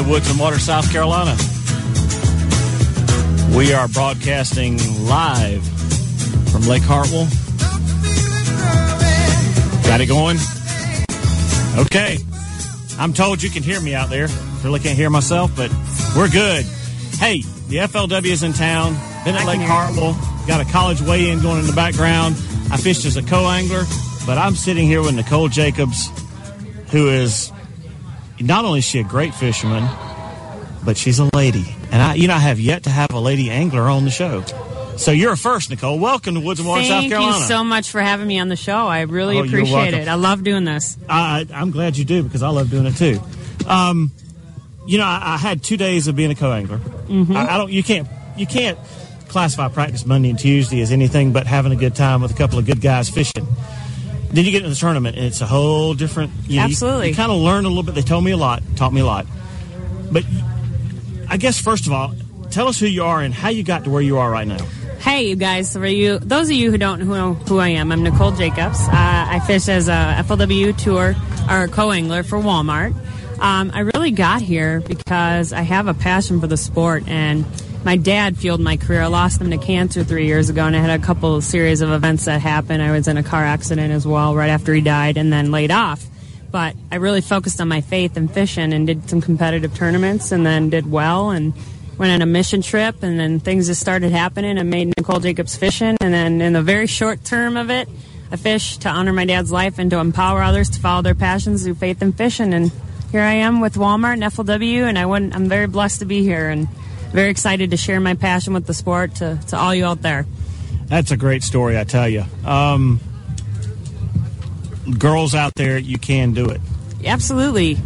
Woods and Water, South Carolina. We are broadcasting live from Lake Hartwell. Got it going? Okay. I'm told you can hear me out there. Really can't hear myself, but we're good. Hey, the FLW is in town. Been at Lake Hartwell. Got a college weigh-in going in the background. I fished as a co-angler, but I'm sitting here with Nicole Jacobs, who is not only is she a great fisherman, but she's a lady. And I have yet to have a lady angler on the show. So you're a first, Nicole. Welcome to Woods and Water, South Carolina. Thank you so much for having me on the show. I really appreciate it. I love doing this. I'm glad you do, because I love doing it too. I had 2 days of being a co-angler. Mm-hmm. You can't classify practice Monday and Tuesday as anything but having a good time with a couple of good guys fishing. Then you get into the tournament, and it's a whole different... Absolutely. You kind of learn a little bit. They taught me a lot. But I guess, first of all, tell us who you are and how you got to where you are right now. Hey, you guys. Those of you who don't know who I am, I'm Nicole Jacobs. I fish as a FLW tour or co-angler for Walmart. I really got here because I have a passion for the sport, and my dad fueled my career. I lost him to cancer 3 years ago, and I had a couple series of events that happened. I was in a car accident as well right after he died, and then laid off. But I really focused on my faith in fishing and did some competitive tournaments, and then did well and went on a mission trip, and then things just started happening. I made Nicole Jacobs Fishing, and then in the very short term of it, I fished to honor my dad's life and to empower others to follow their passions through faith in fishing. And here I am with Walmart and FLW, and I'm very blessed to be here and very excited to share my passion with the sport to all you out there. That's a great story, I tell you. Girls out there, you can do it. Absolutely.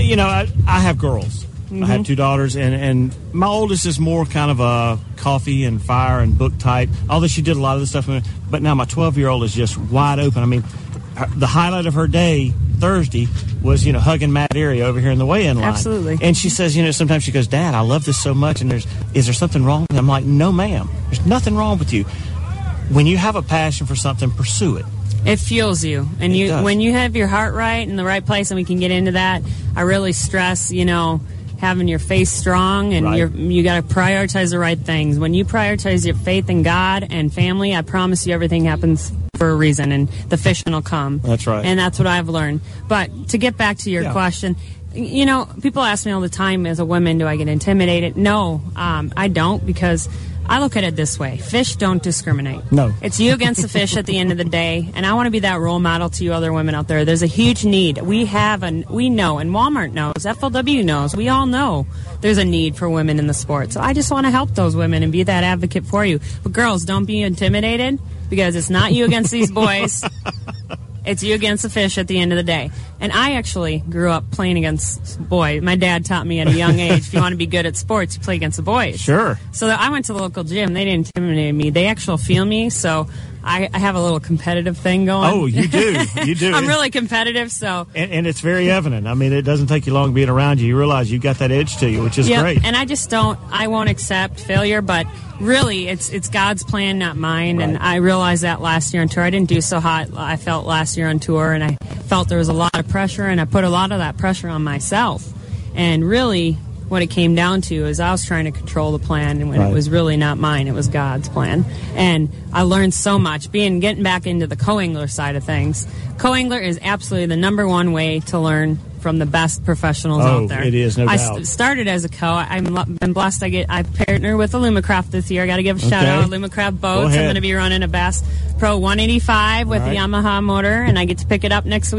I have girls. Mm-hmm. I have 2 daughters, and my oldest is more kind of a coffee and fire and book type, although she did a lot of the stuff. But now my 12-year-old is just wide open. I mean, the highlight of her day Thursday was, hugging Matt Erie over here in the weigh-in line. Absolutely. And she says, sometimes she goes, Dad, I love this so much, and is there something wrong? And I'm like, no, ma'am. There's nothing wrong with you. When you have a passion for something, pursue it. It fuels you. And when you have your heart right in the right place, and we can get into that, I really stress, having your faith strong, and right. You got to prioritize the right things. When you prioritize your faith in God and family, I promise you everything happens for a reason, and the fishing will come. That's right. And that's what I've learned. But to get back to your question, people ask me all the time, as a woman, do I get intimidated? No, I don't, because I look at it this way. Fish don't discriminate. No. It's you against the fish at the end of the day, and I want to be that role model to you other women out there. There's a huge need. We know, and Walmart knows, FLW knows, we all know there's a need for women in the sport. So I just want to help those women and be that advocate for you. But girls, don't be intimidated, because it's not you against these boys. It's you against the fish at the end of the day. And I actually grew up playing against boys. My dad taught me at a young age, if you want to be good at sports, you play against the boys. Sure. So I went to the local gym. They didn't intimidate me. They actually feel me, so I have a little competitive thing going. Oh, you do. You do. I'm really competitive, so. And it's very evident. I mean, it doesn't take you long being around you. You realize you got that edge to you, which is great. And I won't accept failure, but really, it's God's plan, not mine. Right. And I realized that last year on tour. I didn't do so hot. I felt last year on tour, and I felt there was a lot of pressure, and I put a lot of that pressure on myself. And really, what it came down to is I was trying to control the plan, and when it was really not mine, it was God's plan. And I learned so much. Getting back into the co-angler side of things, co-angler is absolutely the number one way to learn from the best professionals out there. It is, no doubt. I started as a co. I've been blessed. I partnered with Alumacraft this year. I got to give a shout out to Alumacraft boats. I'm going to be running a Bass Pro 185 with the Yamaha motor, and I get to pick it up next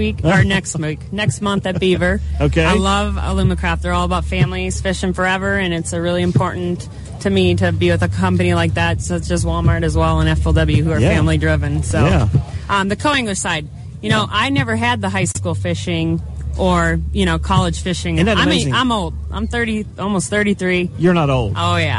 month at Beaver. Okay. I love Alumacraft. They're all about families fishing forever, and it's a really important to me to be with a company like that, such as Walmart as well, and FLW, who are family driven. So, the co-angler side, I never had the high school fishing or college fishing. Isn't that amazing? I'm old. I'm 30, almost 33. You're not old. Oh yeah,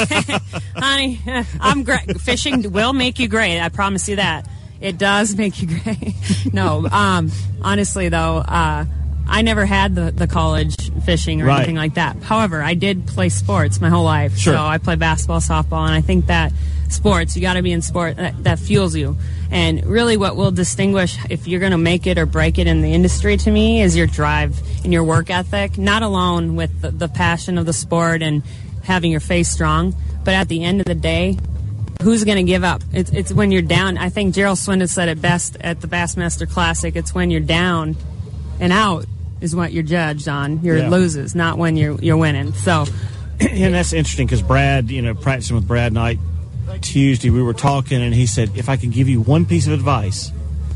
honey, I'm great. Fishing will make you great. I promise you that. It does make you great. No, honestly though, I never had the college fishing or Right. anything like that. However, I did play sports my whole life. Sure. So I played basketball, softball, and I think that sports, you got to be in sport that fuels you. And really what will distinguish if you're going to make it or break it in the industry to me is your drive and your work ethic, not alone with the passion of the sport and having your face strong, but at the end of the day, who's going to give up? It's when you're down. I think Gerald Swindon said it best at the Bassmaster Classic. It's when you're down and out is what you're judged on. Your loses, not when you're winning. So, and that's interesting because Brad, practicing with Brad Knight Tuesday, we were talking, and he said, if I can give you one piece of advice,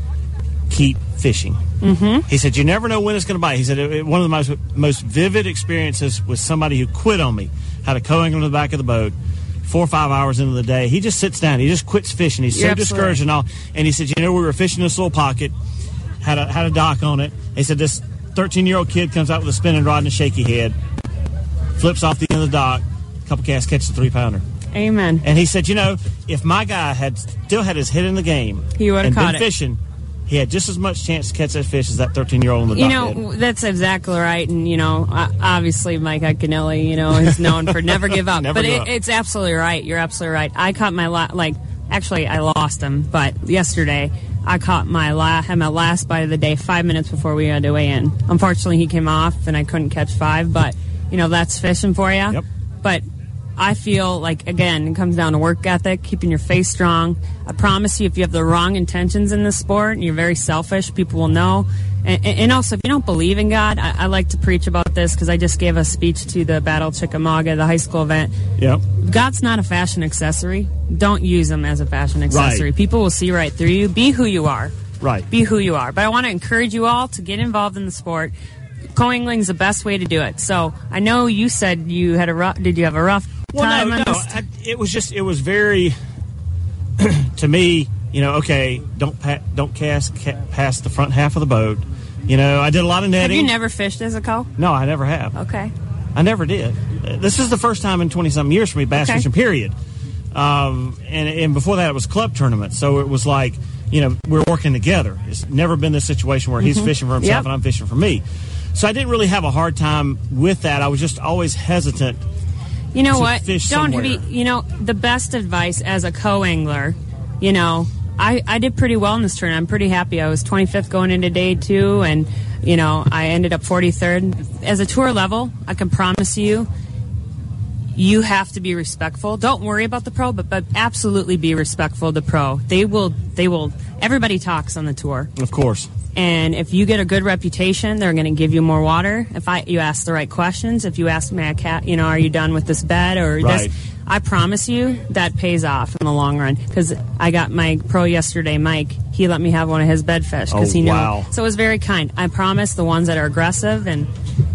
keep fishing. Mm-hmm. He said, you never know when it's going to bite. He said, one of the most vivid experiences was somebody who quit on me, had a co-angler in the back of the boat, 4 or 5 hours into the day. He just sits down. He just quits fishing. He's so discouraged and all. And he said, we were fishing this little pocket, had a dock on it. He said, this 13-year-old kid comes out with a spinning rod and a shaky head, flips off the end of the dock, a couple casts, catches a 3-pounder. Amen. And he said, if my guy had still had his head in the game, he would have caught it. Fishing, he had just as much chance to catch that fish as that 13-year-old in the dock had. That's exactly right. And, obviously Mike Iaconelli, is known for never give up. It's absolutely right. You're absolutely right. I caught my actually, I lost him, but yesterday I caught my last bite of the day 5 minutes before we had to weigh in. Unfortunately, he came off, and I couldn't catch 5, but, that's fishing for you. Yep. But I feel like, again, it comes down to work ethic, keeping your face strong. I promise you, if you have the wrong intentions in this sport and you're very selfish, people will know. And also, if you don't believe in God, I like to preach about this because I just gave a speech to the Battle Chickamauga, the high school event. Yep. God's not a fashion accessory. Don't use him as a fashion accessory. Right. People will see right through you. Be who you are. Right. Be who you are. But I want to encourage you all to get involved in the sport. Co-angling is the best way to do it. So I know you said you had did you have a rough time on this? It was very, to me, okay, don't cast past the front half of the boat. I did a lot of netting. Have you never fished as a co? No, I never have. Okay. I never did. This is the first time in 20-something years for me bass fishing, period. And before that, it was club tournaments. So it was like, we're working together. It's never been this situation where he's fishing for himself and I'm fishing for me. So I didn't really have a hard time with that. I was just always hesitant. You know what? Don't be. The best advice as a co-angler. I did pretty well in this tournament. I'm pretty happy. I was 25th going into day 2, and I ended up 43rd. As a tour level, I can promise you, you have to be respectful. Don't worry about the pro, but absolutely be respectful of the pro. They will. Everybody talks on the tour, of course. And if you get a good reputation, they're going to give you more water. If you ask the right questions, if you ask me, are you done with this bed or right. this? I promise you that pays off in the long run. Because I got my pro yesterday, Mike. He let me have one of his bed fish because he knew. Wow. So it was very kind. I promise the ones that are aggressive and,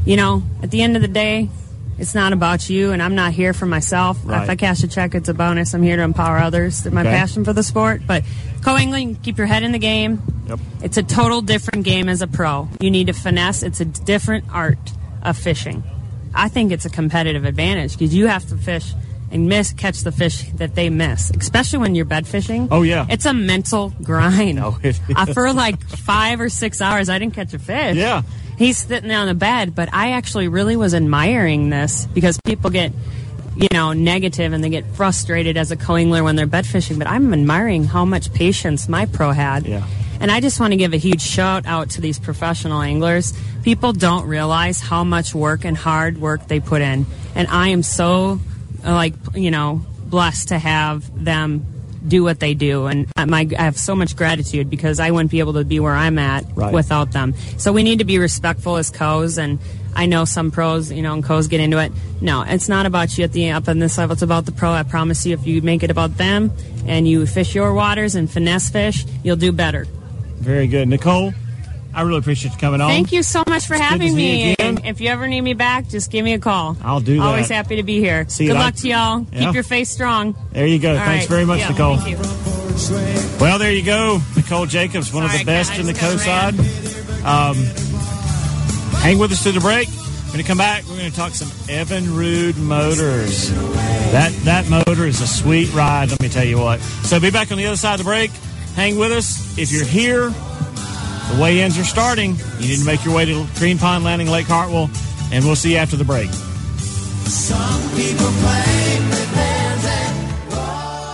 at the end of the day, it's not about you, and I'm not here for myself. Right. If I cash a check, it's a bonus. I'm here to empower others. That's my passion for the sport. But co-angling, keep your head in the game. Yep. It's a total different game as a pro. You need to finesse. It's a different art of fishing. I think it's a competitive advantage because you have to fish and catch the fish that they miss, especially when you're bed fishing. Oh, yeah. It's a mental grind. Oh, it is. For like 5 or 6 hours, I didn't catch a fish. Yeah. He's sitting there on the bed, but I actually really was admiring this because people get, negative and they get frustrated as a co-angler when they're bed fishing, but I'm admiring how much patience my pro had. Yeah. And I just want to give a huge shout out to these professional anglers. People don't realize how much work and hard work they put in. And I am so, blessed to have them do what they do. And I have so much gratitude because I wouldn't be able to be where I'm at without them. So we need to be respectful as co's. And I know some pros, and co's get into it. No, it's not about you up on this level. It's about the pro. I promise you, if you make it about them and you fish your waters and finesse fish, you'll do better. Very good. Nicole, I really appreciate you coming on. Thank you so much for having me. Again. And if you ever need me back, just give me a call. I'll do that. Always happy to be here. Good luck to y'all. Yeah. Keep your face strong. There you go. All Thanks right. very much, Nicole. Thank you. Well, there you go. Nicole Jacobs, one of the best in the co-side. Hang with us to the break. We're going to come back. We're going to talk some Evinrude Motors. That motor is a sweet ride, let me tell you what. So be back on the other side of the break. Hang with us. If you're here The weigh-ins are starting. You need to make your way to Green Pond Landing, Lake Hartwell, and we'll see you after the break. Some people play with bands and roll.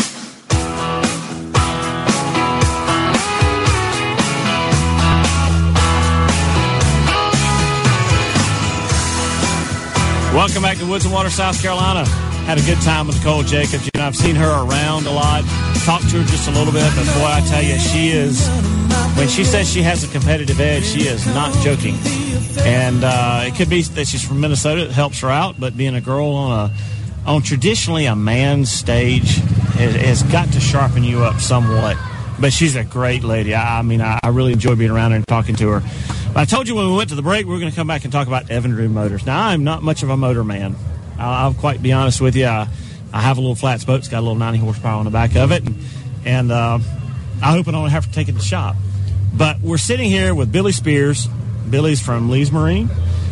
Welcome back to Woods and Water, South Carolina. Had a good time with Nicole Jacobs. You know, I've seen her around a lot, talked to her just a little bit, but boy, I tell you, she is, when she says she has a competitive edge, she is not joking. And it could be that she's from Minnesota. It helps her out, but being a girl on traditionally a man's stage has got to sharpen you up somewhat. But she's a great lady. I mean, I really enjoy being around her and talking to her. But I told you when we went to the break, we were going to come back and talk about Evinrude Motors. Now, I'm not much of a motor man. I'll quite be honest with you. I have a little flats boat. It's got a little 90 horsepower on the back of it. And I hope I don't have to take it to the shop. But we're sitting here with Billy Spears. Billy's from Lee's Marine.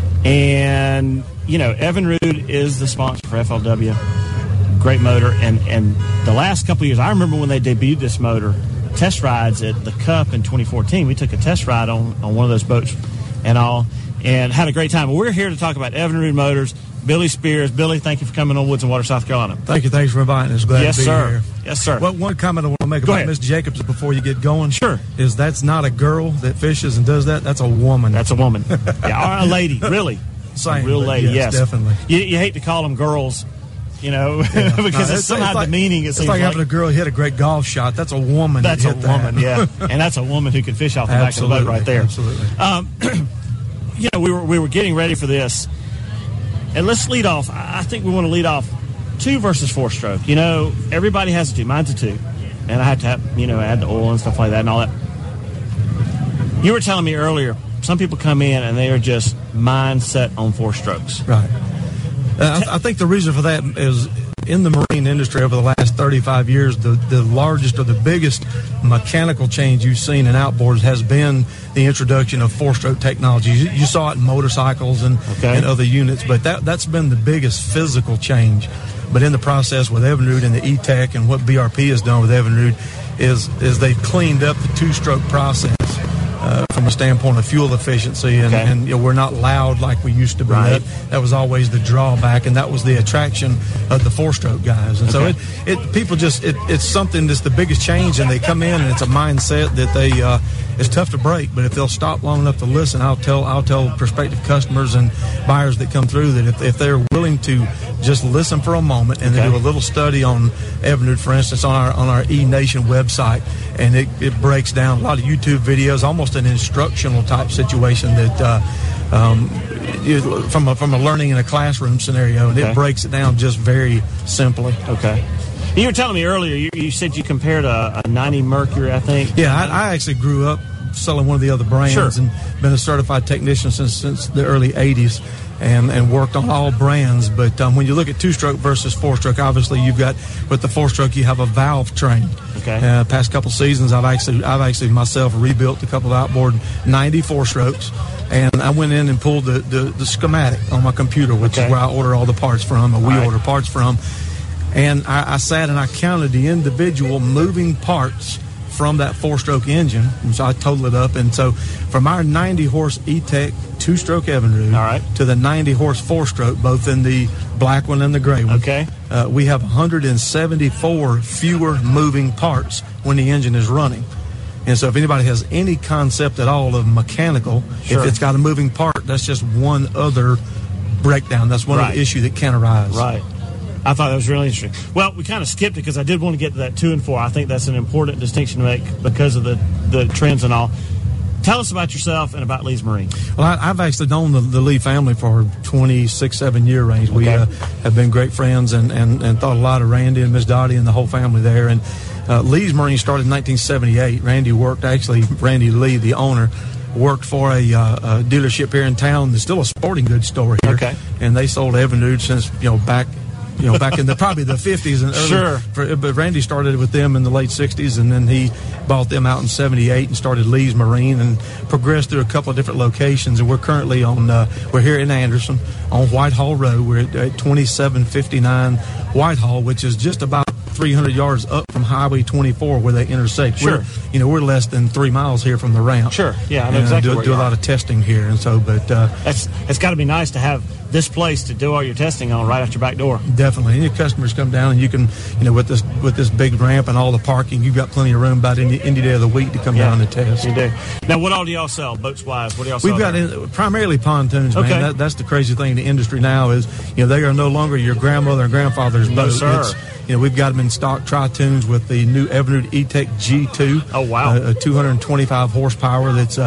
And, you know, Evinrude is the sponsor for FLW. Great motor. And the last couple of years, I remember when they debuted this motor, test rides at the Cup in 2014. We took a test ride on one of those boats and all, and had a great time. But we're here to talk about Evinrude Motors. Billy Spears. Billy, thank you for coming on Woods and Water, South Carolina. Thank you. Thanks for inviting us. Glad to be here. Yes, sir. Well, one comment I want to make about Miss Jacobs before you get going. Sure. Is that's not a girl that fishes and does that. That's a woman. That's a woman. Yeah, or a lady, really. Same. A real lady, yes. Definitely. You hate to call them girls, you know, because it's somehow like, demeaning. It's like having a girl hit a great golf shot. That's a woman. That's a woman, yeah. And that's a woman who can fish off the back of the boat right there. Absolutely. You know, we were getting ready for this. And let's lead off. I think we want to lead off 2 versus 4-stroke. You know, everybody has a 2. Mine's a 2. And I have to have, you know, add the oil and stuff like that and all that. You were telling me earlier, some people come in and they are just mindset on 4 strokes. Right. I think the reason for that is in the marine industry over the last 35 years, the largest or the biggest mechanical change you've seen in outboards has been the introduction of 4-stroke technology. You saw it in motorcycles and other units, but that's been the biggest physical change. But in the process with Evinrude and the E-Tech and what BRP has done with Evinrude is they've cleaned up the 2-stroke process. From a standpoint of fuel efficiency, and you know, we're not loud like we used to be. Right. That was always the drawback, and that was the attraction of the 4-stroke guys. And so people just it's something that's the biggest change, and they come in and it's a mindset that they it's tough to break. But if they'll stop long enough to listen, I'll tell prospective customers and buyers that come through that if they're willing to just listen for a moment and then do a little study on Evinrude, for instance, on our E-Nation website, and it breaks down a lot of YouTube videos, almost an instructional type situation that from a learning in a classroom scenario, and it breaks it down just very simply. Okay. You were telling me earlier, you said you compared a 90 Mercury, I think. Yeah, I actually grew up selling one of the other brands and been a certified technician since the early 80s. And worked on all brands, but when you look at 2-stroke versus 4-stroke, obviously you've got with the 4-stroke you have a valve train. Okay. Past couple seasons, I've actually myself rebuilt a couple of outboard 90 4-strokes, and I went in and pulled the schematic on my computer, which is where I order all the parts from, or we order parts from, and I sat and I counted the individual moving parts from that 4-stroke engine, and so I totaled it up. And so from our 90 horse E-Tech 2-stroke Evinrude to the 90 horse 4-stroke, both in the black one and the gray one, we have 174 fewer moving parts when the engine is running. And so if anybody has any concept at all of mechanical, if it's got a moving part, that's just one other breakdown. That's one other issue that can arise. Right. I thought that was really interesting. Well, we kind of skipped it because I did want to get to that 2 and 4. I think that's an important distinction to make because of the trends and all. Tell us about yourself and about Lee's Marine. Well, I've actually known the Lee family for 26-7 year range. We have been great friends and thought a lot of Randy and Miss Dottie and the whole family there. And Lee's Marine started in 1978. Randy Lee, the owner, worked for a dealership here in town. There's still a sporting goods store here. And they sold Evinrude since, back in probably the 50s and early. But Randy started with them in the late 60s, and then he bought them out in 78 and started Lee's Marine and progressed through a couple of different locations. And we're currently we're here in Anderson on Whitehall Road. We're at 2759 Whitehall, which is just about 300 yards up from Highway 24 where they intersect. Sure. We're less than 3 miles here from the ramp. Sure. Yeah, I know exactly where do you a lot of testing here, and so. But it's got to be nice to have this place to do all your testing on right out your back door. Definitely. Any customers come down, and you can, with this big ramp and all the parking, you've got plenty of room about any day of the week to come down and test. You do. Now, what all do y'all sell, boats wise? What do y'all sell? We've got primarily pontoons, man. Okay. That's the crazy thing in the industry now is, they are no longer your grandmother and grandfather's boat. Sir. We've got them in stock tri-tunes with the new Evinrude E-Tech G2. Oh, wow. A 225 horsepower that's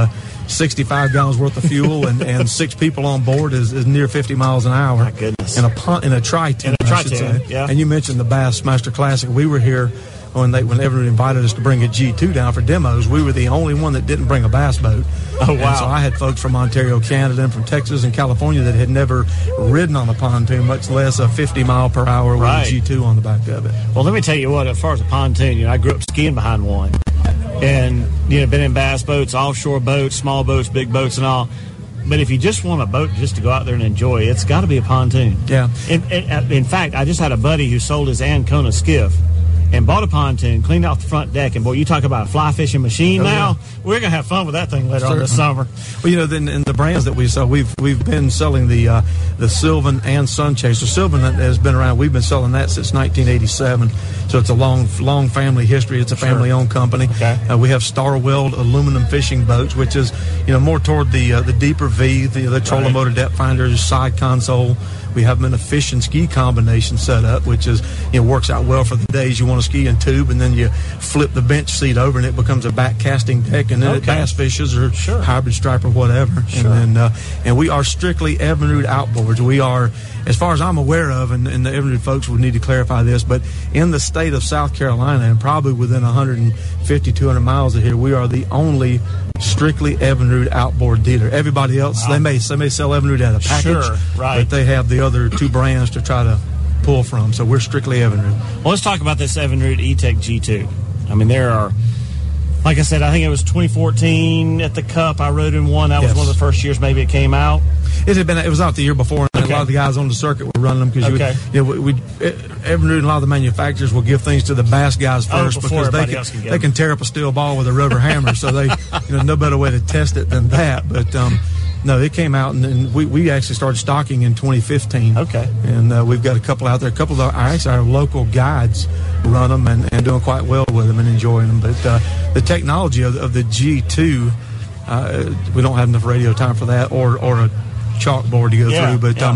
65 gallons worth of fuel and 6 people on board is near 50 miles an hour. My goodness. In a tri-tune, I should say. Yeah. And you mentioned the Bassmaster Classic. We were here when Evinrude invited us to bring a G2 down for demos. We were the only one that didn't bring a bass boat. Oh, wow. And so I had folks from Ontario, Canada, and from Texas and California that had never ridden on a pontoon, much less a 50-mile-per-hour with a G2 on the back of it. Well, let me tell you what, as far as a pontoon, I grew up skiing behind one. And, been in bass boats, offshore boats, small boats, big boats, and all. But if you just want a boat just to go out there and enjoy, it's got to be a pontoon. Yeah. In fact, I just had a buddy who sold his Ancona skiff and bought a pontoon, cleaned out the front deck, and boy, you talk about a fly fishing machine now. Yeah. We're going to have fun with that thing later on this summer. Well, then in the brands that we sell, we've been selling the Sylvan and Sunchaser. Sylvan has been around. We've been selling that since 1987, so it's a long family history. It's a family-owned company. Okay. We have Star-Weld aluminum fishing boats, which is more toward the deeper V, the trolling motor depth finders, side console. We have them in a fish and ski combination setup, which is works out well for the days you want to ski and tube, and then you flip the bench seat over and it becomes a back casting deck, and then it bass fishes or hybrid stripe or whatever. Sure. And we are strictly Evinrude outboards. We are, as far as I'm aware of, and the Evinrude folks would need to clarify this, but in the state of South Carolina and probably within 150, 200 miles of here, we are the only strictly Evinrude outboard dealer. Everybody else, they may sell Evinrude at a package, but they have the other 2 brands to try to pull from. So we're strictly Evinrude. Well, let's talk about this Evinrude E-Tech G2. I mean, there are, like I said, I think it was 2014 at the Cup. I rode in one. That was one of the first years maybe it came out. It was out the year before, and a lot of the guys on the circuit were running them because Evinrude and a lot of the manufacturers will give things to the bass guys first because they can tear up a steel ball with a rubber hammer. So they, no better way to test it than that. But no, it came out, and we actually started stocking in 2015. Okay. And we've got a couple out there. A couple of our local guides run them and doing quite well with them and enjoying them. But the technology of the G2, we don't have enough radio time for that or a chalkboard to go through, but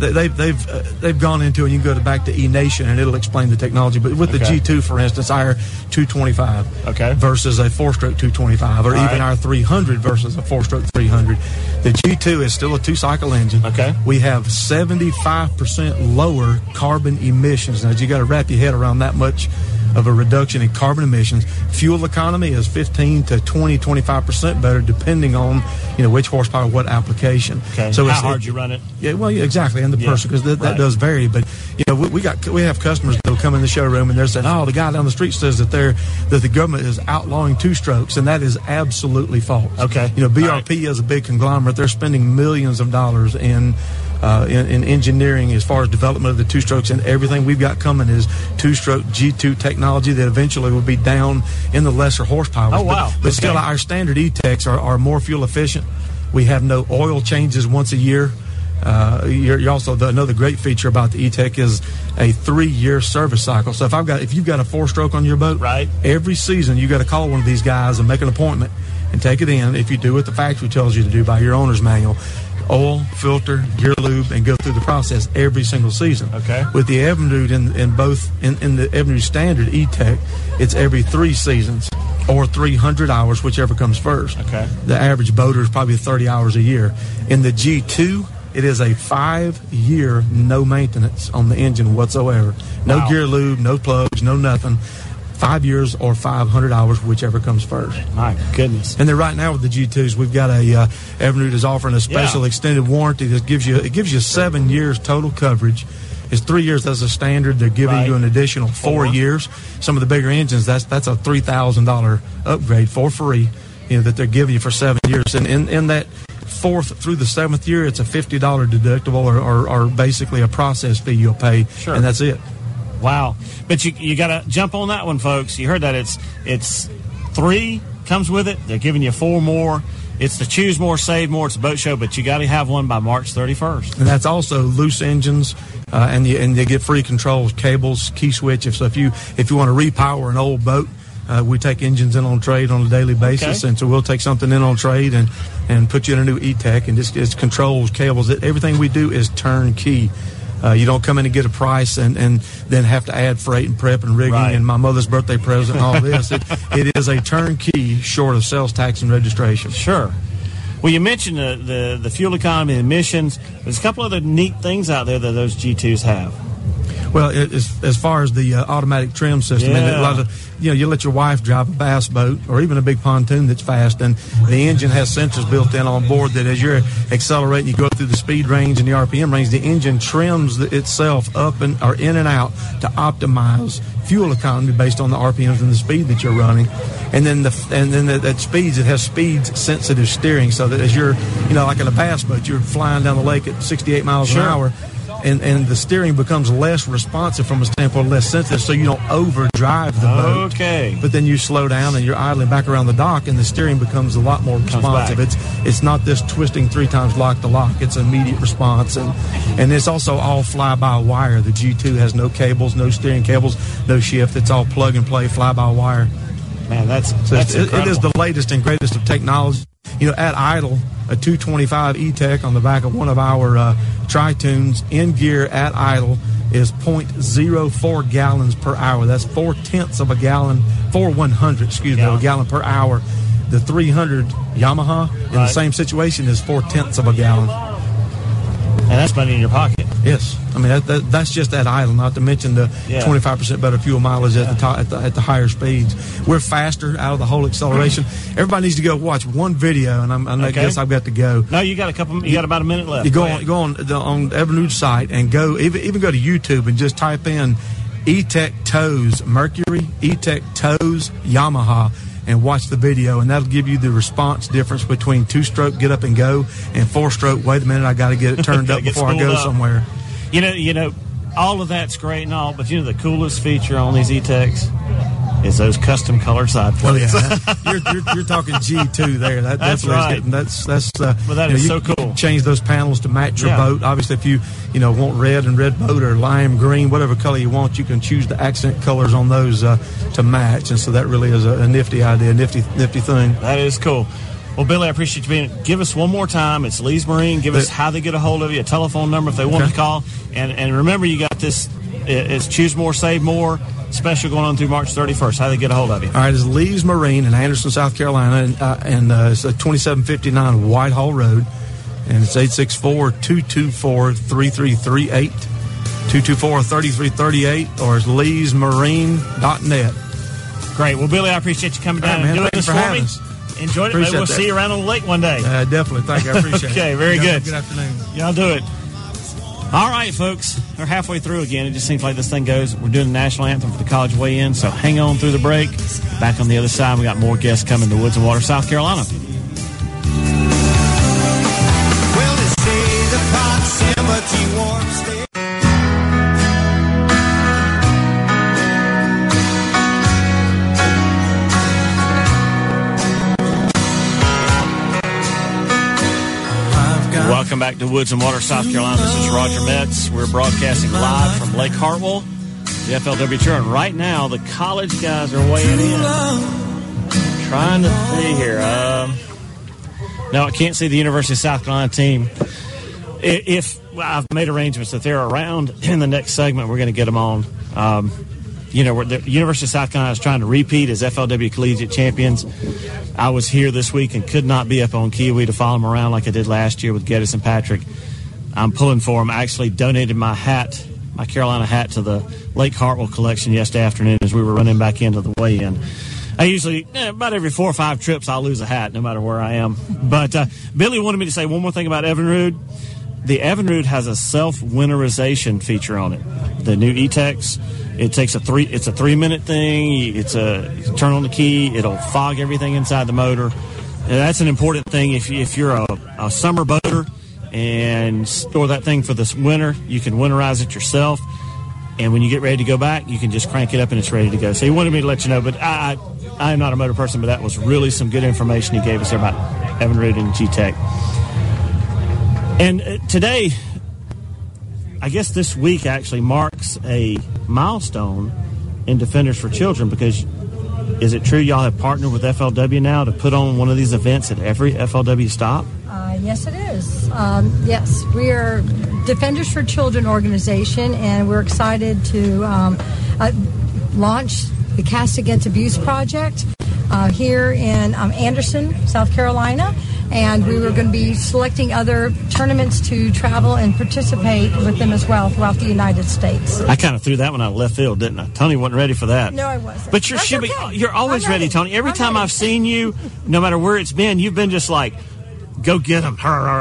they've gone into it. You can go back to eNation and it'll explain the technology. But with the G2, for instance, our 225 versus a 4-stroke 225, or even our 300 versus a 4-stroke 300, the G2 is still a 2-cycle engine. We have 75% lower carbon emissions. Now, you got to wrap your head around that much of a reduction in carbon emissions. Fuel economy is 15 to 20, 25% better depending on which horsepower, what application. So how hard you run it? Yeah, well, exactly, and the person, because that does vary. But we have customers that will come in the showroom and they're saying, "Oh, the guy down the street says that the government is outlawing 2-strokes," and that is absolutely false. BRP is a big conglomerate. They're spending millions of dollars in engineering as far as development of the 2-strokes, and everything we've got coming is 2-stroke G2 technology that eventually will be down in the lesser horsepower. Oh, wow. But still, our standard E-Techs are more fuel efficient. We have no oil changes once a year. You're also another great feature about the E-Tech is a 3-year service cycle. So if you've got a 4-stroke on your boat, every season you got to call one of these guys and make an appointment and take it in. If you do what the factory tells you to do by your owner's manual, oil, filter, gear lube, and go through the process every single season. With the Evinrude in the Evinrude standard E-Tech, it's every 3 seasons or 300 hours, whichever comes first. The average boater is probably 30 hours a year. In the G2, it is a 5-year no maintenance on the engine whatsoever. No gear lube, no plugs, no nothing. 5 years or 500 hours, whichever comes first. My goodness. And then right now with the G2s, we've got Evinrude is offering a special extended warranty that gives you 7 years total coverage. It's 3 years as a standard. They're giving you an additional 4 years. Some of the bigger engines, that's a $3,000 upgrade for free, that they're giving you for 7 years. And in that 4th through the 7th year, it's a $50 deductible or basically a process fee you'll pay, and that's it. Wow. But you got to jump on that one, folks. You heard that. It's 3 comes with it. They're giving you 4 more. It's the Choose More, Save More. It's a boat show, but you got to have one by March 31st. And that's also loose engines, and you get free controls, cables, key switches. So if you want to repower an old boat, we take engines in on trade on a daily basis, and so we'll take something in on trade and put you in a new E-Tech, and it's controls, cables. Everything we do is turnkey. You don't come in and get a price and then have to add freight and prep and rigging and my mother's birthday present and all this. It is a turnkey short of sales tax and registration. Sure. Well, you mentioned the fuel economy, the emissions. There's a couple other neat things out there that those G2s have. Well, as far as the automatic trim system, and a lot of, you let your wife drive a bass boat or even a big pontoon that's fast, and the engine has sensors built in on board that as you're accelerating, you go through the speed range and the RPM range, the engine trims itself up or in and out to optimize fuel economy based on the RPMs and the speed that you're running. And then at speeds, it has speed sensitive steering, so that as you're, like in a bass boat, you're flying down the lake at 68 miles an hour. And the steering becomes less responsive from a standpoint, less sensitive, so you don't overdrive the boat. Okay. But then you slow down and you're idling back around the dock, and the steering becomes a lot more responsive. It's not this twisting 3 times lock to lock. It's immediate response, and it's also all fly-by-wire. The G2 has no cables, no steering cables, no shift. It's all plug-and-play, fly-by-wire. Man, that's incredible. It is the latest and greatest of technology. At idle, a 225 E-Tech on the back of one of our Tri-Tunes in gear at idle is 0.04 gallons per hour. That's 4/10 of a gallon, 4/100, of a gallon per hour. The 300 Yamaha in the same situation is 4/10 of a gallon. And that's money in your pocket. Yes, I mean that's just at idle. Not to mention the 25% better fuel mileage at the higher speeds. We're faster out of the whole acceleration. Everybody needs to go watch one video, and I guess I've got to go. No, you got about a minute left. You go on Evinrude's site and go even go to YouTube and just type in E-Tech Tows Mercury, E-Tech Tows Yamaha, and watch the video, and that'll give you the response difference between 2-stroke get up and go and 4-stroke wait a minute, I got to get it turned up before I go somewhere. All of that's great and all, but the coolest feature on these E-Techs is those custom colored side plates. You're talking G2 there. That's right. That is so cool. You can change those panels to match your boat. Obviously, if you want red boat or lime green, whatever color you want, you can choose the accent colors on those to match. And so that really is a nifty idea, nifty thing. That is cool. Well, Billy, I appreciate you being. Give us one more time. It's Lee's Marine. Give us how they get a hold of you, a telephone number if they want to call. And remember, you got this. It's Choose More, Save More special going on through March 31st. How they get a hold of you? All right, it's Lee's Marine in Anderson, South Carolina, and it's 2759 Whitehall Road, and it's 864-224-3338, 224-3338, or it's leesmarine.net. Great. Well, Billy, I appreciate you coming down and doing this for me. Enjoyed it. Maybe we'll see you around on the lake one day. Definitely. Thank you. I appreciate it. Okay, very good. Good afternoon. Y'all do it. All right, folks. We're halfway through again. It just seems like this thing goes. We're doing the national anthem for the college weigh-in, so hang on through the break. Back on the other side, we got more guests coming to Woods and Water, South Carolina. Well, they say the proximity warps the Welcome back to Woods and Water, South Carolina. This is Roger Metz. We're broadcasting live from Lake Hartwell, the FLW Tour. And right now, the college guys are weighing in. Trying to see here. No, I can't see the University of South Carolina team. If I've made arrangements that they're around in the next segment, we're going to get them on. The University of South Carolina is trying to repeat as FLW Collegiate champions. I was here this week and could not be up on Kiwi to follow them around like I did last year with Geddes and Patrick. I'm pulling for them. I actually donated my Carolina hat, to the Lake Hartwell collection yesterday afternoon as we were running back into the weigh-in. I usually, about every 4 or 5 trips, I'll lose a hat no matter where I am. But Billy wanted me to say one more thing about Evinrude. The Evinrude has a self-winterization feature on it. The new E-Techs. It takes it's a 3-minute thing. You turn on the key. It'll fog everything inside the motor. And that's an important thing. If you're a summer boater and store that thing for this winter, you can winterize it yourself. And when you get ready to go back, you can just crank it up and it's ready to go. So he wanted me to let you know, but I am not a motor person, but that was really some good information he gave us there about Evinrude and G-Tech. And today, I guess this week actually marks a milestone in Defenders for Children, because is it true y'all have partnered with FLW now to put on one of these events at every FLW stop? Yes, it is. Yes, we are Defenders for Children organization, and we're excited to launch the Cast Against Abuse project here in Anderson, South Carolina. And we were going to be selecting other tournaments to travel and participate with them as well throughout the United States. I kind of threw that one out of left field, didn't I? Tony wasn't ready for that. No, I wasn't. But you're always ready, Tony. Every time I've seen you, no matter where it's been, you've been just like, go get them.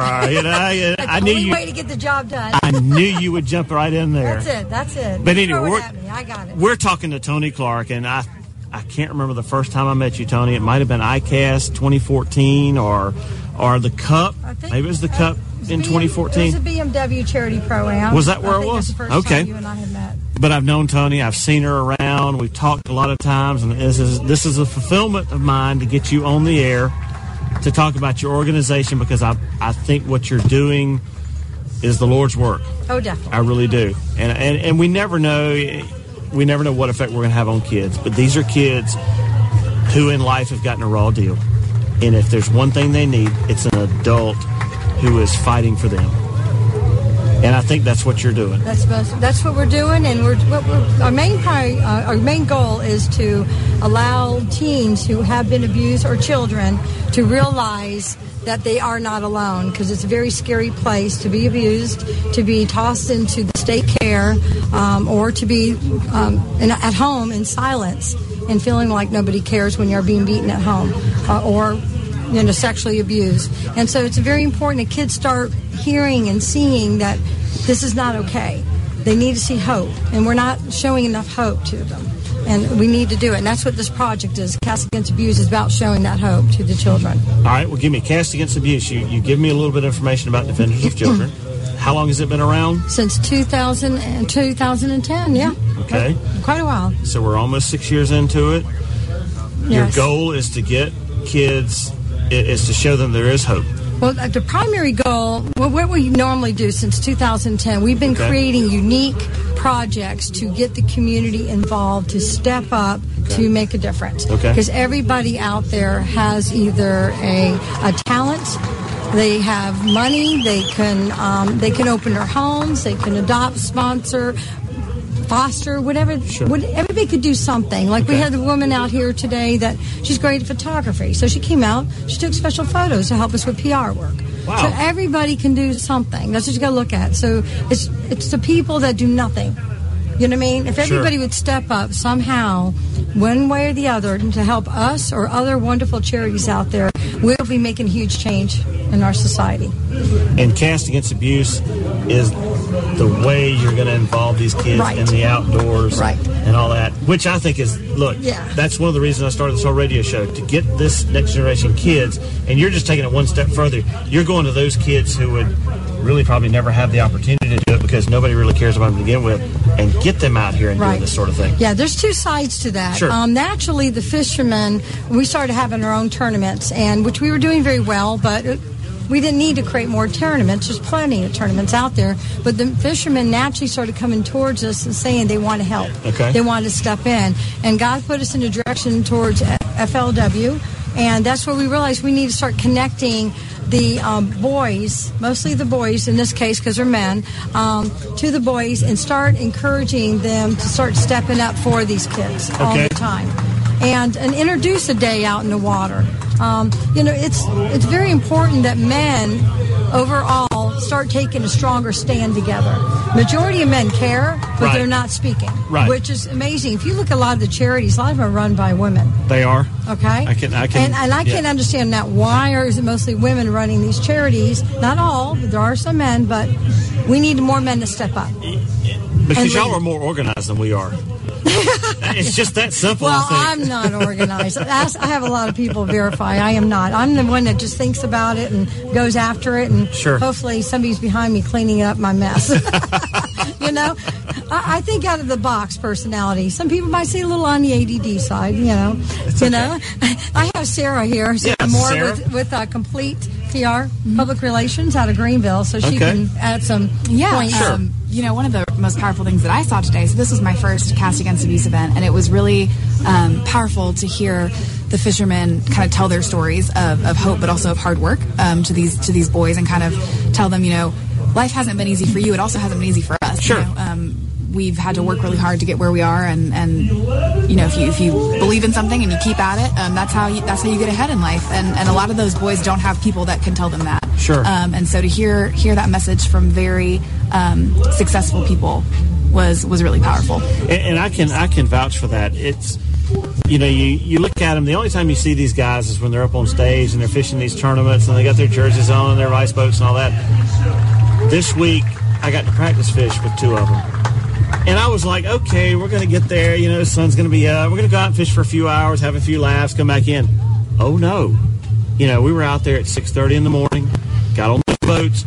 I knew you. Way to get the job done. I knew you would jump right in there. That's it. But anyway, I got it. We're talking to Tony Clark, and I can't remember the first time I met you, Tony. It might have been ICAST 2014 or the Cup. Maybe it was the Cup in 2014. It was a BMW Charity Pro-Am. Was that where it was? That's the first time you and I had met. But I've known Tony. I've seen her around. We've talked a lot of times, and this is a fulfillment of mine to get you on the air to talk about your organization, because I think what you're doing is the Lord's work. Oh, definitely. I really do. And we never know what effect we're going to have on kids. But these are kids who in life have gotten a raw deal. And if there's one thing they need, it's an adult who is fighting for them. And I think that's what you're doing. That's what we're doing, and our main goal is to allow teens who have been abused or children to realize that they are not alone, because it's a very scary place to be abused, to be tossed into the state care, or to be at home in silence and feeling like nobody cares when you're being beaten at home or sexually abused. And so it's very important that kids start hearing and seeing that this is not okay. They need to see hope, and we're not showing enough hope to them. And we need to do it. And that's what this project is. Cast Against Abuse is about showing that hope to the children. All right, well, give me Cast Against Abuse. You give me a little bit of information about Defenders of Children. How long has it been around? Since 2010, yeah. Okay. Quite a while. So we're almost 6 years into it. Yes. Your goal is to get kids, is to show them there is hope. Well, the primary goal, what we normally do since 2010, we've been creating unique projects to get the community involved, to step up, to make a difference. Because everybody out there has either a talent, they have money, they can open their homes, they can adopt, sponsor, foster, whatever. Sure. Everybody could do something. Like we had the woman out here today that she's great at photography. So she came out, she took special photos to help us with PR work. Wow. So everybody can do something. That's what you got to look at. So it's the people that do nothing. You know what I mean? If everybody would step up somehow, one way or the other, to help us or other wonderful charities out there, we'll be making huge change in our society. And Cast Against Abuse is the way you're going to involve these kids in the outdoors and all that, which I think is, that's one of the reasons I started this whole radio show, to get this next generation kids, and you're just taking it one step further. You're going to those kids who would really probably never have the opportunity to do it because nobody really cares about them to begin with, and get them out here and doing this sort of thing. Yeah, there's two sides to that. Sure. Naturally, the fishermen, we started having our own tournaments, and which we were doing very well, but we didn't need to create more tournaments. There's plenty of tournaments out there. But the fishermen naturally started coming towards us and saying they want to help. They want to step in. And God put us in a direction towards FLW, and that's where we realized we need to start connecting the boys, mostly the boys in this case because they're men, to the boys, and start encouraging them to start stepping up for these kids all the time. And introduce a day out in the water. It's very important that men overall start taking a stronger stand together. Majority of men care, but they're not speaking, which is amazing. If you look at a lot of the charities, a lot of them are run by women. They are. Okay. I can. And I can't understand that. Why is it mostly women running these charities? Not all. There are some men, but we need more men to step up. Because y'all are more organized than we are. It's just that simple. Well, I'm not organized. I have a lot of people verify. I am not. I'm the one that just thinks about it and goes after it, and hopefully somebody's behind me cleaning up my mess. I think out of the box personality. Some people might say a little on the ADD side, you know. You know, I have Sarah here, Sarah Moore Sarah. with Complete PR, Public Relations out of Greenville, so she can add some points. Sure. You know, one of the most powerful things that I saw today, so this was my first Cast Against Abuse event, and it was really powerful to hear the fishermen kind of tell their stories of hope, but also of hard work to these boys, and kind of tell them, you know, life hasn't been easy for you. It also hasn't been easy for us. Sure. You know, we've had to work really hard to get where we are, and you know, if you believe in something and you keep at it, that's how you get ahead in life. And a lot of those boys don't have people that can tell them that. Sure. And so to hear that message from very successful people was really powerful. And I can vouch for that. It's, you know, you look at them, the only time you see these guys is when they're up on stage and they're fishing these tournaments and they got their jerseys on and their rice boats and all that. This week, I got to practice fish with two of them. And I was like, okay, we're going to get there. You know, the sun's going to be up. We're going to go out and fish for a few hours, have a few laughs, come back in. Oh, no. You know, we were out there at 6:30 in the morning, got on the boats.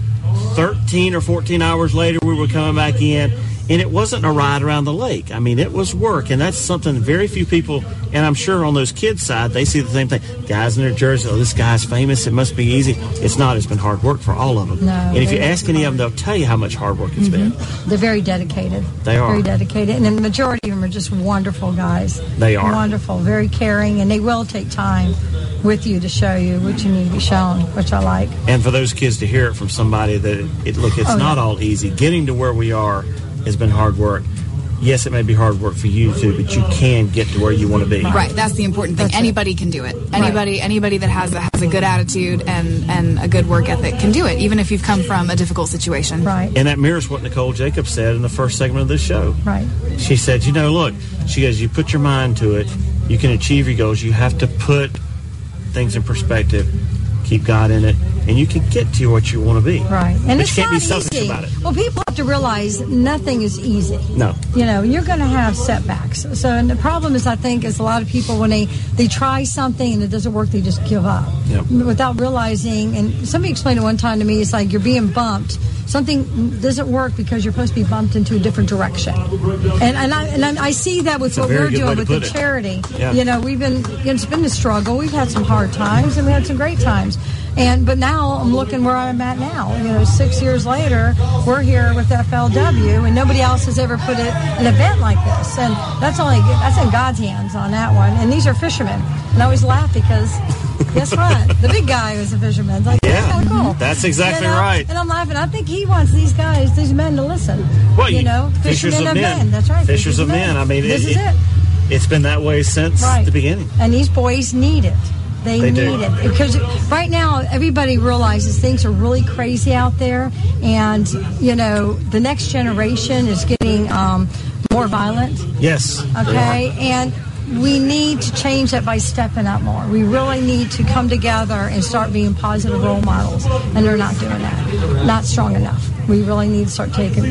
13 or 14 hours later, we were coming back in. And it wasn't a ride around the lake. I mean, it was work. And that's something very few people, and I'm sure on those kids' side, they see the same thing. Guys in their jerseys, oh, this guy's famous. It must be easy. It's not. It's been hard work for all of them. No, and if you ask any of them, they'll tell you how much hard work it's been. They're very dedicated. They are. Very dedicated. And the majority of them are just wonderful guys. They are. Wonderful, very caring, and they will take time with you to show you what you need to be shown, which I like. And for those kids to hear it from somebody that, it's not all easy. Getting to where we are has been hard work. Yes, it may be hard work for you too, but you can get to where you want to be. Right, that's the important thing. Anybody can do it. Anybody that has a good attitude and a good work ethic can do it, even if you've come from a difficult situation. Right. And that mirrors what Nicole Jacobs said in the first segment of this show. Right. She said, you know, look, she goes, you put your mind to it, you can achieve your goals. You have to put things in perspective, keep God in it, and you can get to what you want to be. Right. And but it's you can't not be selfish easy. about it. Well, people have to realize nothing is easy. No. You know, you're going to have setbacks. So, and the problem is, I think, is a lot of people, when they try something and it doesn't work, they just give up. Yep. Without realizing, and somebody explained it one time to me, it's like you're being bumped. Something doesn't work because you're supposed to be bumped into a different direction. And I see that with what we're doing with the charity. Yeah. You know, it's been a struggle. We've had some hard times and we had some great times. But now I'm looking where I'm at now. You know, 6 years later, we're here with FLW, and nobody else has ever put an event like this. And that's in God's hands on that one. And these are fishermen. And I always laugh because, guess what? The big guy was a fisherman. It's like, that's kind of cool. That's exactly you know? right. And I'm laughing. I think he wants these men to listen. Well, you know, fishers of men. That's right. Fishers of men. I mean, this is it. It's been that way since the beginning. And these boys need it. They need it. Because right now, everybody realizes things are really crazy out there. And, you know, the next generation is getting more violent. Yes. Okay? And we need to change that by stepping up more. We really need to come together and start being positive role models. And they're not doing that. Not strong enough. We really need to start taking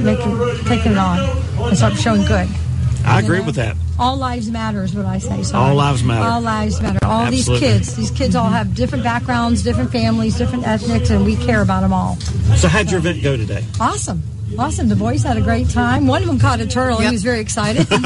it on and start showing good. I agree with that. All lives matter is what I say. Sorry. All lives matter. All lives matter. All Absolutely. these kids all have different backgrounds, different families, different ethnics, and we care about them all. So how'd your event go today? Awesome. The boys had a great time. One of them caught a turtle. He was very excited. He's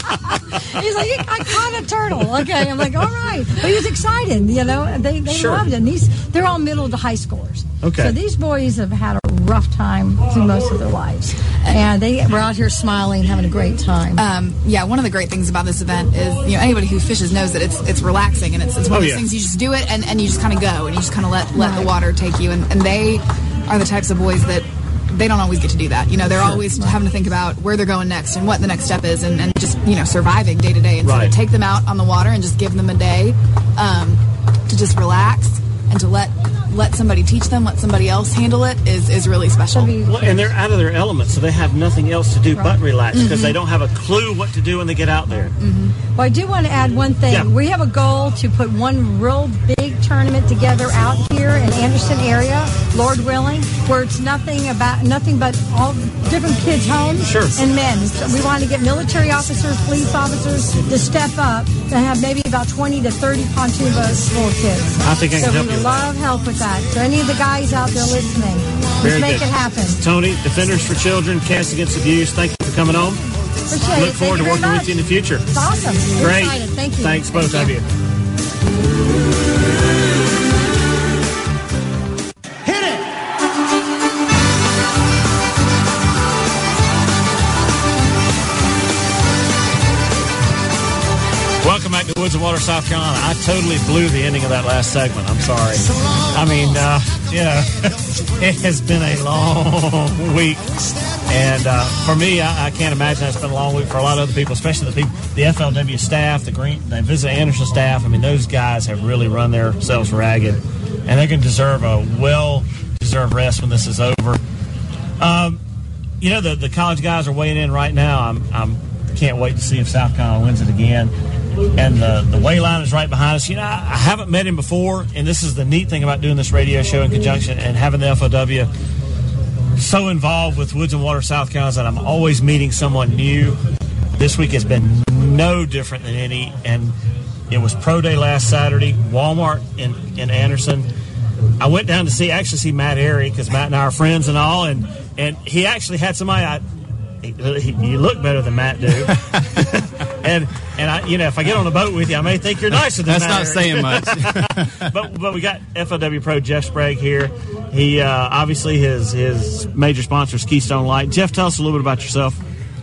like, I caught a turtle. Okay. I'm like, all right. But he was excited, you know. They loved it. And they're all middle to high schoolers. Okay. So these boys have had a rough time through most of their lives. And they were out here smiling, having a great time. One of the great things about this event is, you know, anybody who fishes knows that it's relaxing, and it's one of those things you just do it and you just kind of go and you just kind of let the water take you. And they are the types of boys that they don't always get to do that. You know, they're always having to think about where they're going next and what the next step is, and just, you know, surviving day to day. And so to take them out on the water and just give them a day to just relax and to let somebody teach them, let somebody else handle it is really special. Well, and they're out of their element, so they have nothing else to do but relax because they don't have a clue what to do when they get out there. Well, I do want to add one thing. Yeah. We have a goal to put one real big tournament together out here in Anderson area, Lord willing, where it's nothing but all different kids' homes and men. So we want to get military officers, police officers to step up and have maybe about 20 to 30 pontoon boats full of kids. I think I can help you with that. So we would love help with that. So any of the guys out there listening, let's make it happen. Tony, Defenders for Children, Cast Against Abuse, thank you for coming on. Appreciate Look it. forward to Thank working very with you in the future. It's awesome. We're Great. excited. Thank you. Thanks, both of you. Hit it! Welcome back to Woods and Water, South Carolina. I totally blew the ending of that last segment. I'm sorry. I mean, it has been a long week. And for me, I can't imagine it's been a long week for a lot of other people, especially the FLW staff, the Visit Anderson staff. I mean, those guys have really run themselves ragged. And they're going to deserve a well-deserved rest when this is over. The college guys are weighing in right now. I'm can't wait to see if South Carolina wins it again. And the weigh line is right behind us. I haven't met him before, and this is the neat thing about doing this radio show in conjunction and having the FLW so involved with Woods and Water, South Carolina, that I'm always meeting someone new. This week has been no different than any, and it was Pro Day last Saturday, Walmart in Anderson. I went down to see Matt Airy, because Matt and I are friends and all, and he actually had somebody you look better than Matt do. and I, if I get on a boat with you, I may think you're nicer than That's Matt. not saying much. but we got FLW Pro Jeff Sprague here. He obviously his major sponsor is Keystone Light. Jeff, tell us a little bit about yourself.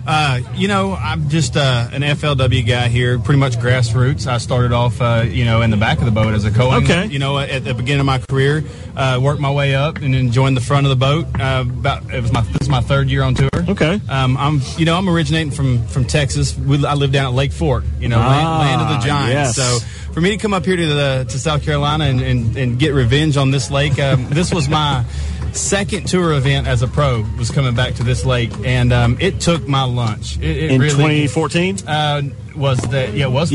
I'm just an FLW guy here, pretty much grassroots. I started off, in the back of the boat as a co-angler. Okay. At the beginning of my career, worked my way up and then joined the front of the boat. This is my third year on tour. Okay. I'm originating from Texas. I live down at Lake Fork, land of the giants. Yes. So for me to come up here to South Carolina and get revenge on this lake, this was my second tour event as a pro, was coming back to this lake, and it took my lunch. It in really, 2014? It was 14.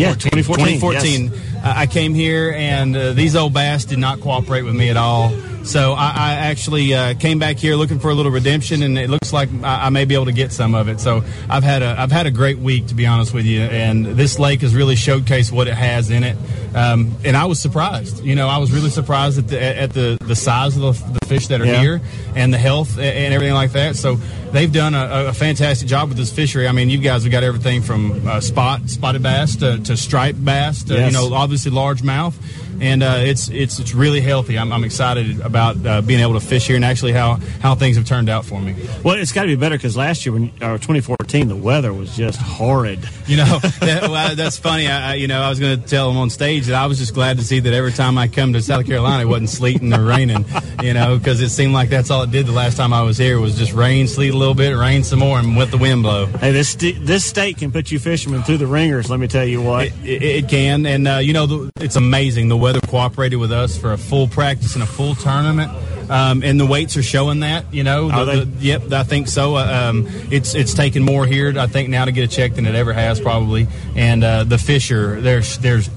2014. Yes. I came here, and these old bass did not cooperate with me at all. So I actually came back here looking for a little redemption, and it looks like I may be able to get some of it. So I've had a great week, to be honest with you, and this lake has really showcased what it has in it. And I was surprised. I was really surprised at the size of the fish that are here and the health and everything like that. So they've done a fantastic job with this fishery. I mean, you guys have got everything from spotted bass to striped bass to, obviously largemouth. And it's really healthy. I'm excited about being able to fish here and actually how things have turned out for me. Well, it's got to be better, because last year, 2014, the weather was just horrid. That's funny. I was going to tell them on stage that I was just glad to see that every time I come to South Carolina, it wasn't sleeting or raining, because it seemed like that's all it did the last time I was here, was just rain, sleet a little bit, rain some more, and let the wind blow. Hey, this state can put you fishermen through the ringers, let me tell you what. It can, and it's amazing. The weather cooperated with us for a full practice and a full tournament. And the weights are showing that, Yep, I think so. It's taken more here, I think, now to get a check than it ever has, probably. And the fish are there's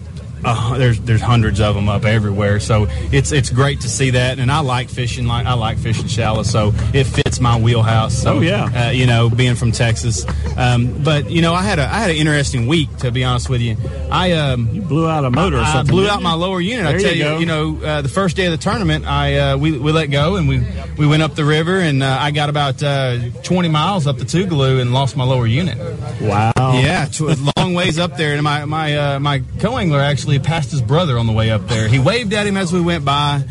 hundreds of them up everywhere, so it's great to see that. And I like fishing. I like fishing shallow, so it fits my wheelhouse. So, being from Texas, but I had an interesting week, to be honest with you. You blew out a motor or something. I blew out my lower unit. I tell you, the first day of the tournament, we let go and we went up the river, and I got about 20 miles up the Tougaloo and lost my lower unit. Wow. Yeah, long ways up there, and my co-angler actually passed his brother on the way up there. He waved at him as we went by.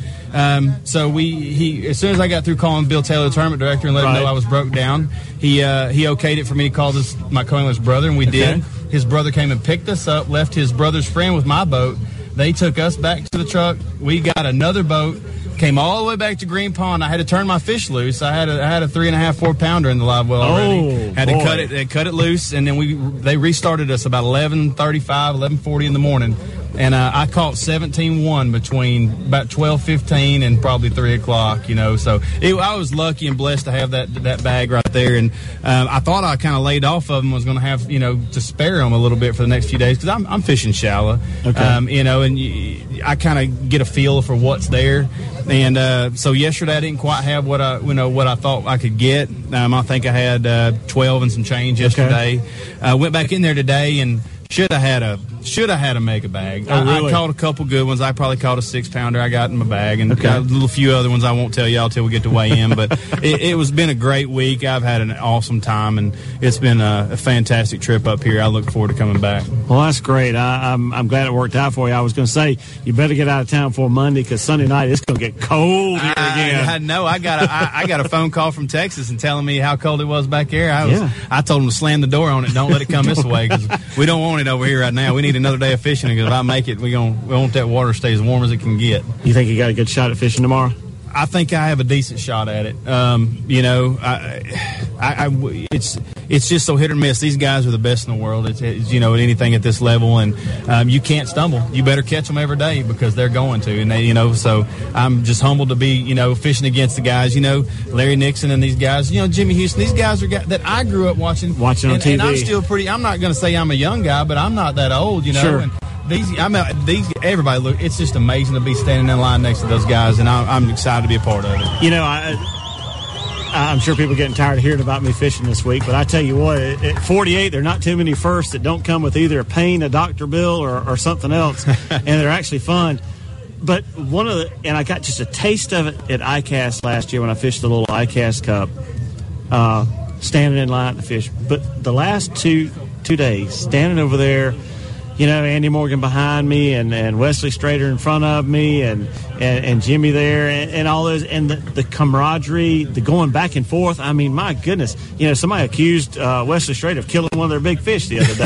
So he as soon as I got through calling Bill Taylor, the tournament director, and let him know I was broke down, he okayed it for me to call my co-angler's brother, and we did. His brother came and picked us up, left his brother's friend with my boat. They took us back to the truck. We got another boat, came all the way back to Green Pond. I had to turn my fish loose. I had a 3.5-4 pounder in the live well already. Had to cut it loose, and then they restarted us about 11:35, 11:40 in the morning. And I caught 17-1 between about 12:15 and probably 3 o'clock, So I was lucky and blessed to have that bag right there. And I thought I kind of laid off of them, was going to have, to spare them a little bit for the next few days, because I'm fishing shallow, okay. And I kind of get a feel for what's there. And so yesterday I didn't quite have what I thought I could get. I think I had 12 and some change yesterday. Went back in there today and Should have had a mega bag. Oh, really? I caught a couple good ones. I probably caught a 6-pounder I got in my bag, and got a little few other ones I won't tell y'all till we get to weigh in. But it was been a great week. I've had an awesome time, and it's been a fantastic trip up here. I look forward to coming back. Well, that's great. I'm glad it worked out for you. I was going to say you better get out of town for Monday because Sunday night it's going to get cold here again. I know. I got a phone call from Texas and telling me how cold it was back there. I told them to slam the door on it. Don't let it come this way because we don't want it over here right now. We need another day of fishing because if I make it, we want that water to stay as warm as it can get. You think you got a good shot at fishing tomorrow? I think I have a decent shot at it. It's just so hit or miss. These guys are the best in the world. It's at anything at this level, and you can't stumble. You better catch them every day because they're going to, and they, so I'm just humbled to be, fishing against the guys, Larry Nixon and these guys, Jimmy Houston. These guys are guys that I grew up watching on TV. And I'm still I'm not going to say I'm a young guy, but I'm not that old, Sure. And everybody look. It's just amazing to be standing in line next to those guys, and I'm excited to be a part of it. I'm sure people are getting tired of hearing about me fishing this week, but I tell you what, at 48, there are not too many firsts that don't come with either a pain, a doctor bill, or something else, and they're actually fun. But and I got just a taste of it at ICAST last year when I fished the little ICAST Cup, standing in line to fish. But the last two days, standing over there, Andy Morgan behind me and Wesley Strader in front of me and Jimmy there and all those, and the camaraderie, the going back and forth. I mean, my goodness. Somebody accused Wesley Strader of killing one of their big fish the other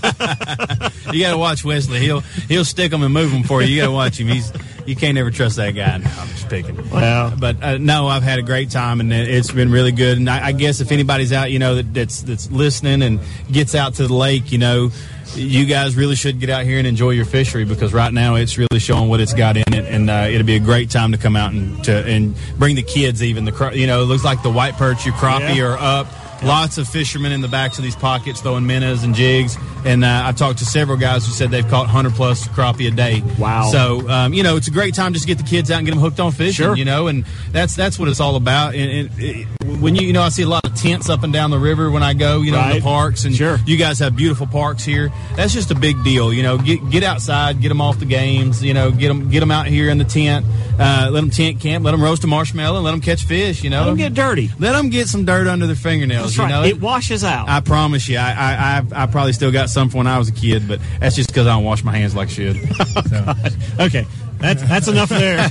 day. You got to watch Wesley. He'll stick them and move them for you. You got to watch him. You can't ever trust that guy. No, I'm just picking. Well, but no, I've had a great time, and it's been really good. And I guess if anybody's out, that's listening and gets out to the lake, you guys really should get out here and enjoy your fishery because right now it's really showing what it's got in it, and it'll be a great time to come out and bring the kids. Even it looks like the white perch, your crappie are up. Lots of fishermen in the backs of these pockets throwing minnows and jigs, and I've talked to several guys who said they've caught 100+ crappie a day. Wow! So it's a great time just to get the kids out and get them hooked on fishing. Sure. And that's what it's all about. And when I see a lot of tents up and down the river when I go, right. in the parks, and sure. You guys have beautiful parks here. That's just a big deal. Get outside, get them off the games. Get them out here in the tent. Let them tent camp. Let them roast a marshmallow. And let them catch fish. Let them get dirty. Let them get some dirt under their fingernails. That's right. It washes out. I promise you. I probably still got some from when I was a kid, but that's just because I don't wash my hands like I should. So. Okay, that's enough there.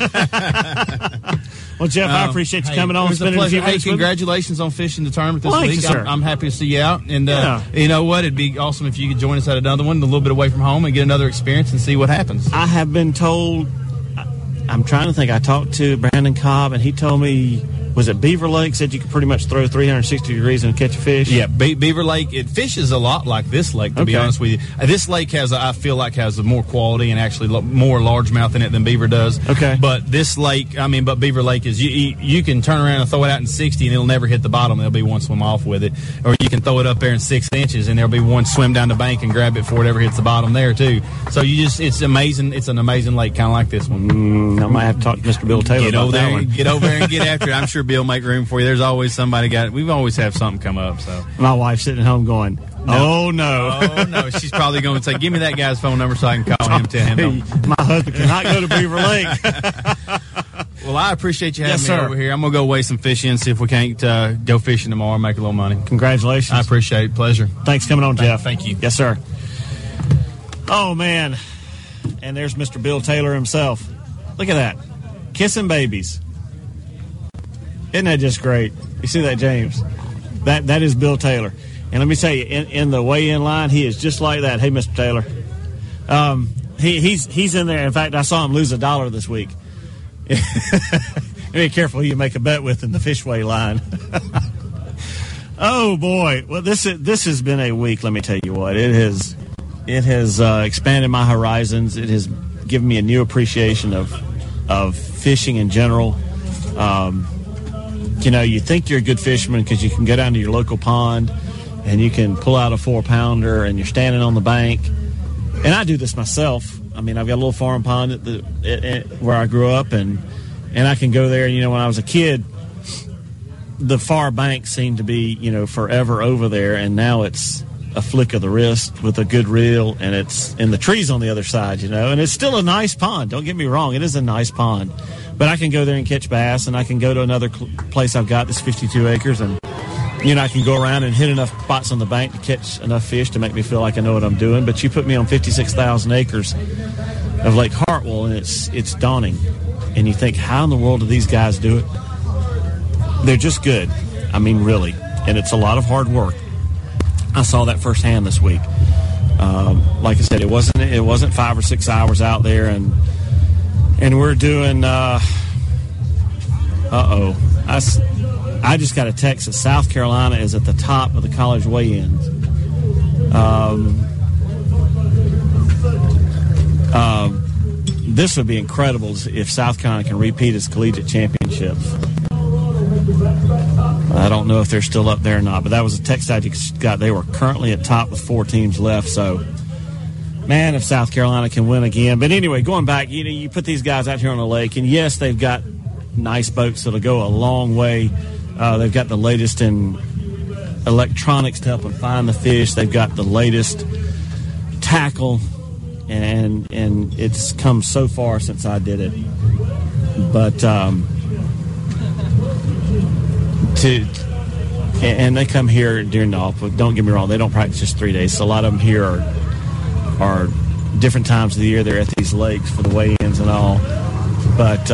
Well, Jeff, I appreciate you coming on. It was a pleasure. Hey, congratulations on fishing the tournament this week. You, sir. I'm happy to see you out. And you know what? It'd be awesome if you could join us at another one, a little bit away from home, and get another experience and see what happens. I have been told, I'm trying to think, I talked to Brandon Cobb, and he told me, was it Beaver Lake, said you could pretty much throw 360 degrees and catch a fish? Yeah, Beaver Lake, it fishes a lot like this lake, to be honest with you. This lake I feel like has more quality and actually more largemouth in it than Beaver does. Okay. But this lake, but Beaver Lake is, you can turn around and throw it out in 60 and it'll never hit the bottom. There'll be one swim off with it. Or you can throw it up there in 6 inches and there'll be one swim down the bank and grab it before it ever hits the bottom there too. So it's amazing. It's an amazing lake, kind of like this one. I might have to talk to Mr. Bill Taylor about that one. Get over there and get after it. I'm sure Bill make room for you. There's always somebody we've always have something come up. So my wife's sitting at home going, oh no. She's probably going to say, give me that guy's phone number so I can call him, tell him. My husband cannot go to Beaver Lake. Well, I appreciate you having me over here. I'm going to go weigh some fish in, see if we can't go fishing tomorrow and make a little money. Congratulations. I appreciate it. Pleasure. Thanks for coming on, Jeff. Thank you. Yes, sir. Oh, man. And there's Mr. Bill Taylor himself. Look at that. Kissing babies. Isn't that just great? You see that, James? That is Bill Taylor. And let me tell you, in the weigh-in line, he is just like that. Hey, Mr. Taylor. He's in there. In fact, I saw him lose $1 this week. Be careful who you make a bet with in the fish weigh line. Oh, boy. Well, this has been a week, let me tell you what. It has expanded my horizons. It has given me a new appreciation of fishing in general. You think you're a good fisherman because you can go down to your local pond and you can pull out a 4-pounder and you're standing on the bank. And I do this myself. I've got a little farm pond where I grew up, and I can go there. And, when I was a kid, the far bank seemed to be, forever over there. And now it's a flick of the wrist with a good reel, and it's in the trees on the other side, and it's still a nice pond. Don't get me wrong. It is a nice pond, but I can go there and catch bass, and I can go to another place I've got that's 52 acres, and I can go around and hit enough spots on the bank to catch enough fish to make me feel like I know what I'm doing. But you put me on 56,000 acres of Lake Hartwell, and it's daunting. And you think, how in the world do these guys do it? They're just good. I mean, really. And it's a lot of hard work. I saw that firsthand this week. Like I said, it wasn't 5 or 6 hours out there, and we're doing. I just got a text that South Carolina is at the top of the college weigh-ins. This would be incredible if South Carolina can repeat its collegiate championships. I don't know if they're still up there or not, but that was a text I just got. They were currently at top with 4 teams left, so man, if South Carolina can win again. But anyway, going back, you put these guys out here on the lake, and yes, they've got nice boats that'll go a long way. They've got the latest in electronics to help them find the fish. They've got the latest tackle, and it's come so far since I did it. But and they come here during the off. Don't get me wrong; they don't practice just 3 days. So a lot of them here are different times of the year. They're at these lakes for the weigh-ins and all. But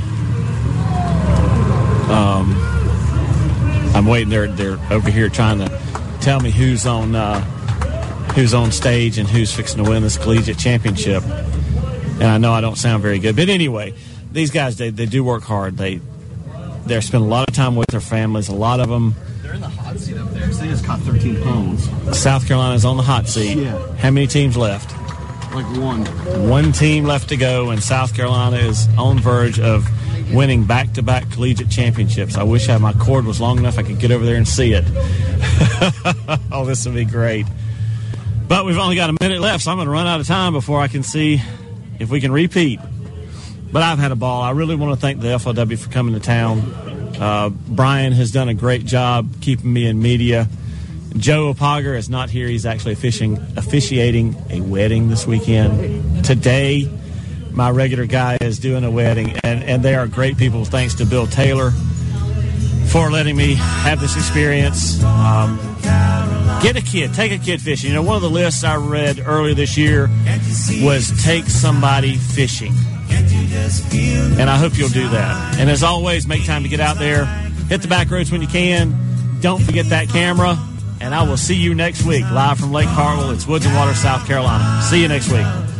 I'm waiting. They're over here trying to tell me who's on stage and who's fixing to win this collegiate championship. And I know I don't sound very good, but anyway, these guys they do work hard. They spend a lot of time with their families. A lot of them. They're in the hot seat up there. So they just caught 13 pounds. South Carolina's on the hot seat. Yeah. How many teams left? Like one. One team left to go, and South Carolina is on the verge of winning back-to-back collegiate championships. I wish my cord was long enough I could get over there and see it. Oh, this would be great. But we've only got a minute left, so I'm going to run out of time before I can see if we can repeat. But I've had a ball. I really want to thank the FLW for coming to town. Brian has done a great job keeping me in media. Joe Opager is not here. He's actually officiating a wedding this weekend. Today, my regular guy is doing a wedding, and they are great people. Thanks to Bill Taylor for letting me have this experience. Get a kid. Take a kid fishing. One of the lists I read earlier this year was take somebody fishing. And I hope you'll do that. And as always, make time to get out there. Hit the back roads when you can. Don't forget that camera. And I will see you next week, live from Lake Hartwell. It's Woods and Water, South Carolina. See you next week.